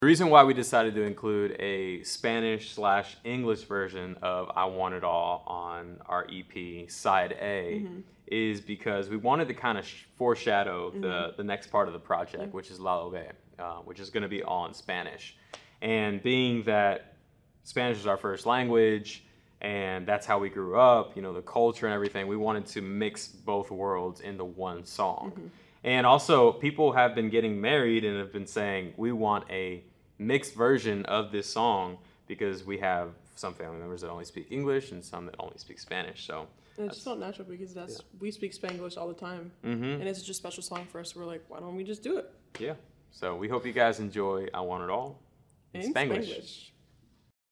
The reason why we decided to include a Spanish/English version of I Want It All on our EP side A is because we wanted to kind of foreshadow the next part of the project, which is La Ove, which is going to be all in Spanish. And being that Spanish is our first language, and that's how we grew up, you know, the culture and everything, we wanted to mix both worlds into one song. And also, people have been getting married and have been saying, we want a mixed version of this song because we have some family members that only speak English and some that only speak Spanish. So and it just felt natural because we speak Spanglish all the time. And it's just a special song for us. We're like, why don't we just do it? Yeah. So we hope you guys enjoy I Want It All in Spanglish.